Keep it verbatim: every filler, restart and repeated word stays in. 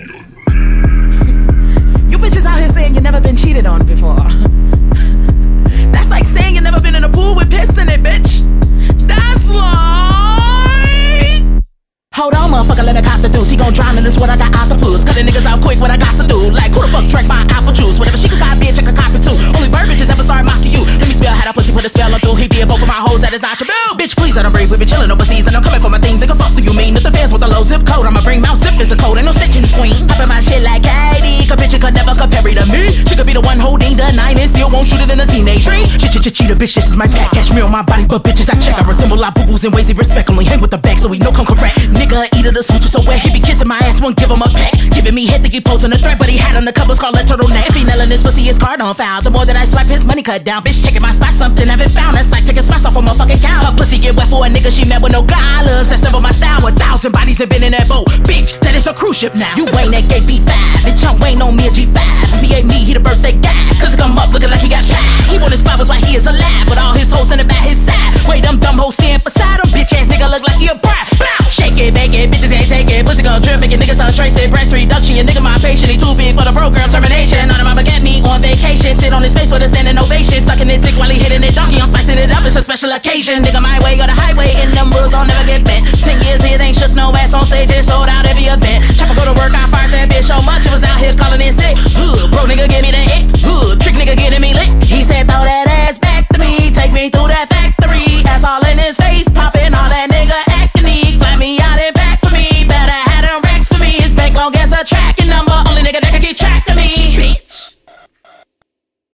You bitches out here saying you never been cheated on before. That's like saying you never been in a pool with piss in it, bitch. That's like... Hold on, motherfucker, let me cop the deuce. He gon' drown in this water, I got octopus. Cut the niggas out quick, what I got to do. Like, who the fuck drank my apple juice? Whatever she could copy, bitch, I could copy too. Only bird bitches ever start mocking you. Let me spell how that pussy put a spell on through. He be a vote for my hoes, that is not true. Bitch, please let them breathe. We been chillin' overseas and I'm coming for my things. Nigga, fuck do you mean? If the fans with the low zip code, I'ma bring Mount Zip as a code. Ain't no snitching this queen. Poppin' my shit like Katie. Cause bitch, you could never compare it to me. She could be the one holding the nine and still won't shoot it in a teenage dream. Shit, shit, shit, cheetah, bitch, this is my pack. Catch me on my body, but bitches I check. I resemble like boo-boos in ways they respect. Only hang with the back so we know come correct. Nigga, eat of the smooch so wet. He be kissing my ass, won't give him a peck. Giving me head, think he posing a threat, but he had on the covers called a turtleneck. If he nailing this pussy, his card on foul. The more that I swipe, his money cut down. Bitch, checking my spot, something I haven't found. That's like taking spots off of my fucking cow. Her pussy get wet for a nigga she met with no collars. That's never my style. A thousand bodies have been in that boat. Bitch, that is a cruise ship now. You ain't that gay B five. Bitch, I'm Wayne on me a G five. If he ain't me, he the birthday guy. Cause he come up looking like he got pie. He want his flowers while he is alive. With all his hoes standing by his side. Wait, them dumb hoes stand beside him. Bitch ass nigga look like he a bride. Bow. Shake it, bake it, bitches ain't take it. Pussy gon' drip, make a nigga tongue trace it. Breast reduction, your nigga my patient. He too big for the program termination. On him, I'ma get me on vacation. Sit on his face with a standing ovation. Sucking his dick while he hitting it donkey. I'm spicing it up, it's a special occasion. Nigga my way or the highway, and them rules don't never get bent. Ten years here, they ain't shook no ass on stage, and sold out every event. Chopper go to work, I fired that bitch so much, it was out here calling in sick. Ugh, bro nigga give me the ick. Ugh, trick nigga getting me lit. He said throw that ass